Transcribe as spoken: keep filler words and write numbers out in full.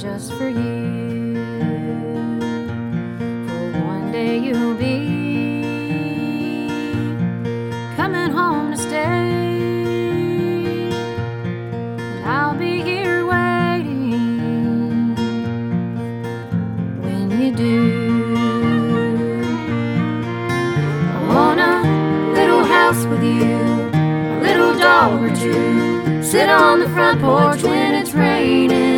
just for you. For one day you'll be coming home to stay, and I'll be here waiting when you do. I want a little house with you, a little dog or two, sit on the front porch when it's raining,